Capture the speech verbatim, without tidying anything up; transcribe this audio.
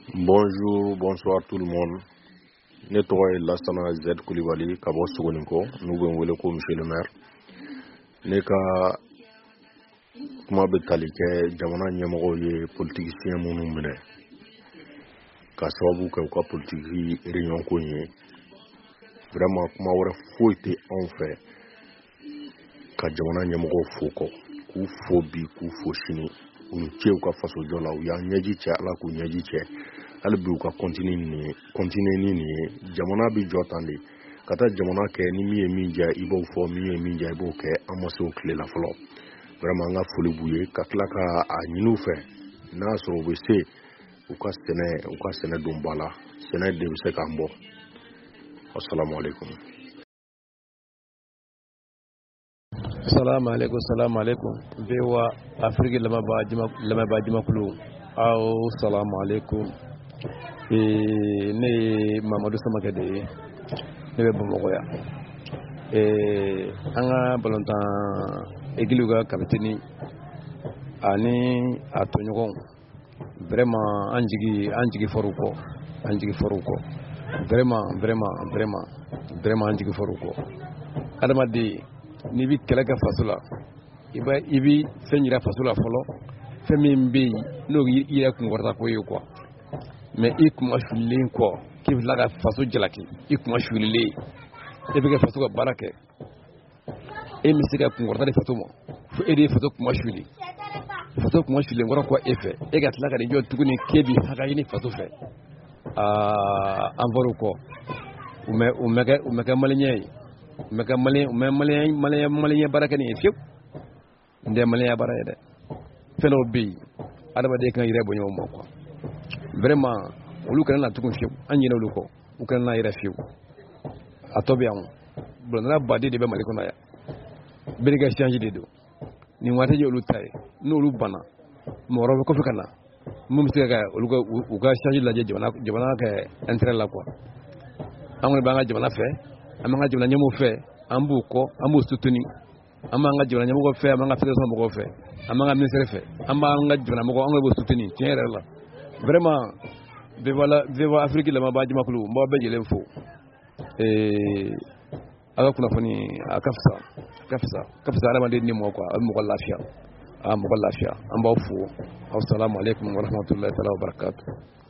Bonjour, bonsoir tout le monde. Ne tɔgɔ ye Lasana Z Kulibali ka bɔ Sogoninko, n'u bɛ n wele ko Monsieur le maire. Ne ka kuma bɛ tali kɛ jamana ɲɛmɔgɔw ye politicien minnu minɛ ka sababu kɛ u ka politique réunion ko ye. Vraiment kuma wɛrɛ foyi tɛ anw fɛ ka jamana ɲɛmɔgɔw fo kɔ, k'u fo bi k'u fo sini. U ni ce u ka fasojɔ la, u y'an ɲɛji cɛ, Ala k'u ɲɛji cɛ. Hali bi u ka continuer ni continuer ni nin ye. Jamana bi jɔ tan de ka taa jamana kɛ ni min ye min diya i b'o fɔ, min ye min diya i b'o kɛ. An ma se o tile la fɔlɔ. Vraiment an ka foli b'u ye ka tila ka a ɲini u fɛ n'a sɔrɔ u bɛ se u ka sɛnɛ u ka sɛnɛ don ba la, sɛnɛ de bɛ se k'an bɔ. Assalamu alaikum. Assalamu alaikum, assalamu alaikum. Bewa Afrique lama ba jima lama ba jima kulu. Aw assalamu alaikum. Eh ne Mamadou Samake de ne be Bamakɔ ya. Eh anga balontan egilu ga kapiteni ani a toɲɔgɔn vraiment an jigi an jigi fɔru kɔ an jigi fɔru kɔ vraiment vraiment vraiment vraiment an jigi fɔru kɔ adamaden ni bi kɛlɛ kɛ faso la i bɛ i bi fɛn yira faso la fɔlɔ fɛn min bɛ yen n'o i yɛrɛ kunkɔrɔta ko ye quoi mais i kuma sulilen kɔ k'i bɛ tila ka faso jalaki i kuma sulilen e bɛ kɛ faso ka baara kɛ e bɛ se ka kunkɔrɔta di faso ma fo e de ye faso kuma suli faso kuma sulilen kɔrɔ kɔ e fɛ e ka tila ka nin jɔ tuguni k'e bi haka ɲini faso fɛ aa an bɔr'o kɔ u mɛ u mɛ kɛ u mɛ kɛ maliyɛn ye u mɛ kɛ maliyɛn u mɛ maliyɛn maliyɛn maliyɛn baara kɛ nin ye fiyewu n tɛ maliyɛn baara ye dɛ fɛn dɔw bɛ yen adamaden kan yɛrɛ bɔ ɲɔgɔn ma quoi vraiment olu kana na tugun fiyewu an ɲinɛ olu kɔ u kana na yɛrɛ fiyewu a tɔ bɛ yan bulondala baden de bɛ Mali kɔnɔ yan bɛɛ ka change de don nin waati ye olu ta ye n'olu banna mɔgɔ wɛrɛ bɛ kɔfɛ ka na mun bɛ se ka olu ka u ka change lajɛ jamana jamana kɛ intérêt la quoi an kɔni b'an ka jamana fɛ an b'an ka jamana ɲɛmɔgɔw fɛ an b'u kɔ an b'u soutenir an b'an ka jamana ɲɛmɔgɔw fɛ an b'an ka fédération mɔgɔw fɛ an b'an ka ministère fɛ an b'an ka jamana mɔgɔw an b'u soutenir tiɲɛ yɛrɛ la vraiment viva la viva Afrique lama ba jamakulu n b'aw bɛɛ lajɛlen fo ee a ka kunnafoni a ka fisa a ka fisa a ka fisa adamaden ni mɔgɔ quoi a bɛ mɔgɔ lafiya a mɔgɔ lafiya an b'aw fo assalamu alaikum wa rahmatullahi wa barakatuh.